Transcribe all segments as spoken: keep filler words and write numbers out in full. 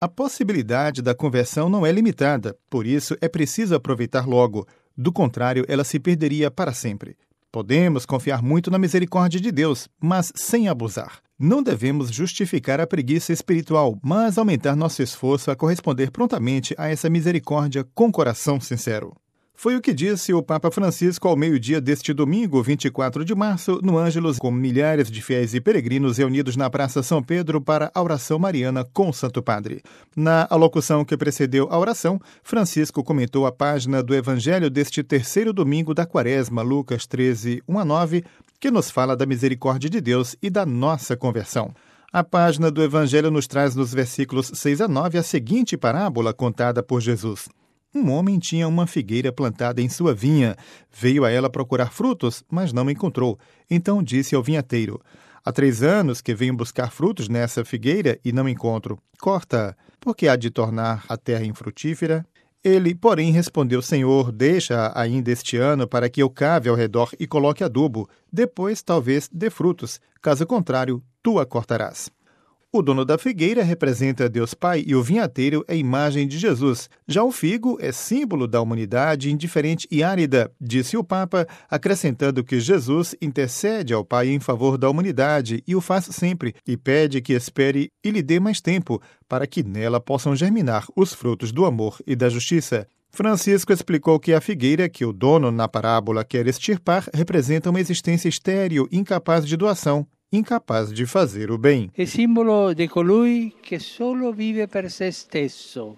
A possibilidade da conversão não é limitada, por isso é preciso aproveitar logo. Do contrário, ela se perderia para sempre. Podemos confiar muito na misericórdia de Deus, mas sem abusar. Não devemos justificar a preguiça espiritual, mas aumentar nosso esforço a corresponder prontamente a essa misericórdia com coração sincero. Foi o que disse o Papa Francisco ao meio-dia deste domingo, vinte e quatro de março, no Ângelus, com milhares de fiéis e peregrinos reunidos na Praça São Pedro para a oração mariana com o Santo Padre. Na alocução que precedeu a oração, Francisco comentou a página do Evangelho deste terceiro domingo da Quaresma, Lucas treze, um a nove, que nos fala da misericórdia de Deus e da nossa conversão. A página do Evangelho nos traz nos versículos seis a nove a seguinte parábola contada por Jesus. Um homem tinha uma figueira plantada em sua vinha. Veio a ela procurar frutos, mas não encontrou. Então disse ao vinhateiro: há três anos que venho buscar frutos nessa figueira e não encontro. Corta, porque há de tornar a terra infrutífera? Ele, porém, respondeu: Senhor, deixa ainda este ano para que eu cave ao redor e coloque adubo. Depois, talvez, dê frutos. Caso contrário, tu a cortarás. O dono da figueira representa Deus Pai e o vinhateiro é imagem de Jesus. Já o figo é símbolo da humanidade indiferente e árida, disse o Papa, acrescentando que Jesus intercede ao Pai em favor da humanidade e o faz sempre, e pede que espere e lhe dê mais tempo, para que nela possam germinar os frutos do amor e da justiça. Francisco explicou que a figueira que o dono na parábola quer extirpar representa uma existência estéril, incapaz de doação, incapaz de fazer o bem. É símbolo de colui que solo vive per se stesso,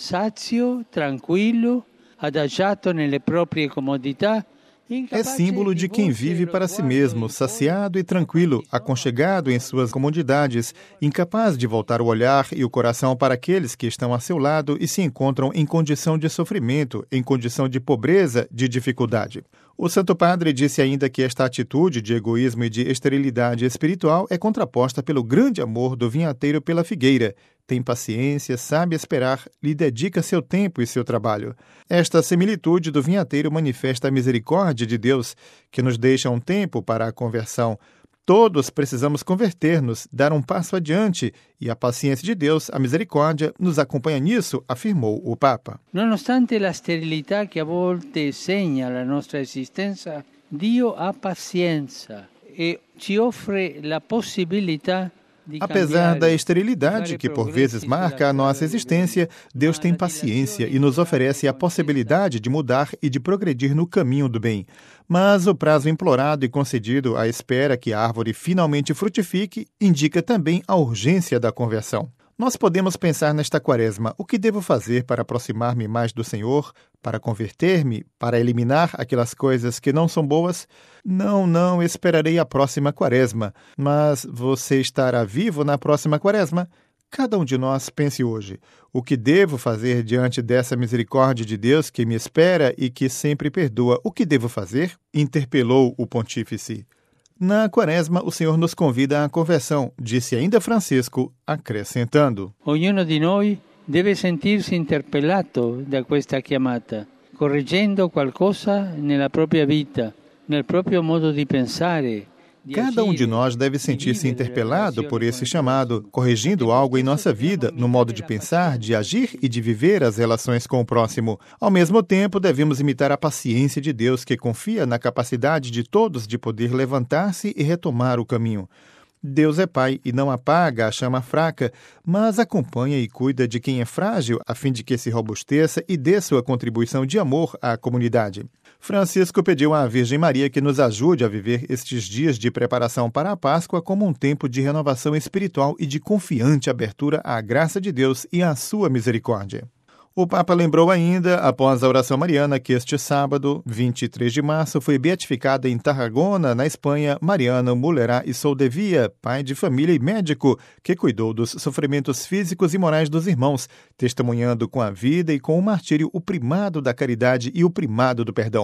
sazio, tranquillo, adagiato nelle proprie comodità. É símbolo de quem vive para si mesmo, saciado e tranquilo, aconchegado em suas comodidades, incapaz de voltar o olhar e o coração para aqueles que estão a seu lado e se encontram em condição de sofrimento, em condição de pobreza, de dificuldade. O Santo Padre disse ainda que esta atitude de egoísmo e de esterilidade espiritual é contraposta pelo grande amor do vinhateiro pela figueira. Tem paciência, sabe esperar, lhe dedica seu tempo e seu trabalho. Esta similitude do vinhateiro manifesta a misericórdia de Deus, que nos deixa um tempo para a conversão. Todos precisamos converter-nos, dar um passo adiante, e a paciência de Deus, a misericórdia, nos acompanha nisso, afirmou o Papa. Nonostante a sterilità que a volte segna la nostra esistenza, Dio ha pazienza e ci offre la possibilità. Apesar da esterilidade que por vezes marca a nossa existência, Deus tem paciência e nos oferece a possibilidade de mudar e de progredir no caminho do bem. Mas o prazo implorado e concedido à espera que a árvore finalmente frutifique indica também a urgência da conversão. Nós podemos pensar nesta quaresma: o que devo fazer para aproximar-me mais do Senhor, para converter-me, para eliminar aquelas coisas que não são boas? Não, não, esperarei a próxima quaresma. Mas você estará vivo na próxima quaresma? Cada um de nós pense hoje: o que devo fazer diante dessa misericórdia de Deus que me espera e que sempre perdoa? O que devo fazer? Interpelou o pontífice. Na quaresma, o Senhor nos convida à conversão, disse ainda Francisco, acrescentando: Ognuno di noi deve sentirsi interpellato da questa chiamata, correggendo qualcosa nella propria vita, nel proprio modo di pensare. Cada um de nós deve sentir-se interpelado por esse chamado, corrigindo algo em nossa vida, no modo de pensar, de agir e de viver as relações com o próximo. Ao mesmo tempo, devemos imitar a paciência de Deus, que confia na capacidade de todos de poder levantar-se e retomar o caminho. Deus é Pai e não apaga a chama fraca, mas acompanha e cuida de quem é frágil, a fim de que se robusteça e dê sua contribuição de amor à comunidade. Francisco pediu à Virgem Maria que nos ajude a viver estes dias de preparação para a Páscoa como um tempo de renovação espiritual e de confiante abertura à graça de Deus e à sua misericórdia. O Papa lembrou ainda, após a oração mariana, que este sábado, vinte e três de março, foi beatificada em Tarragona, na Espanha, Mariano Mullerá e Soldevia, pai de família e médico, que cuidou dos sofrimentos físicos e morais dos irmãos, testemunhando com a vida e com o martírio o primado da caridade e o primado do perdão.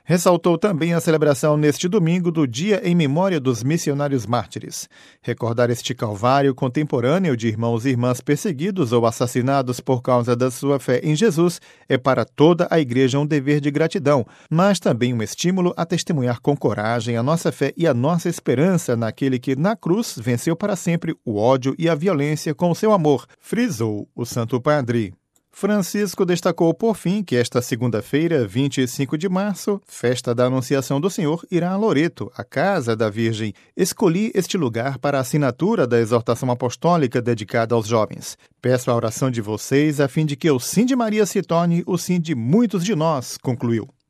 Ressaltou também a celebração neste domingo do Dia em Memória dos Missionários Mártires. Recordar este calvário contemporâneo de irmãos e irmãs perseguidos ou assassinados por causa da sua fé em Jesus é para toda a Igreja um dever de gratidão, mas também um estímulo a testemunhar com coragem a nossa fé e a nossa esperança naquele que na cruz venceu para sempre o ódio e a violência com o seu amor, frisou o Santo Padre. Francisco destacou, por fim, que esta segunda-feira, vinte e cinco de março, festa da Anunciação do Senhor, irá a Loreto, a Casa da Virgem. Escolhi este lugar para a assinatura da exortação apostólica dedicada aos jovens. Peço a oração de vocês a fim de que o sim de Maria se torne o sim de muitos de nós, concluiu.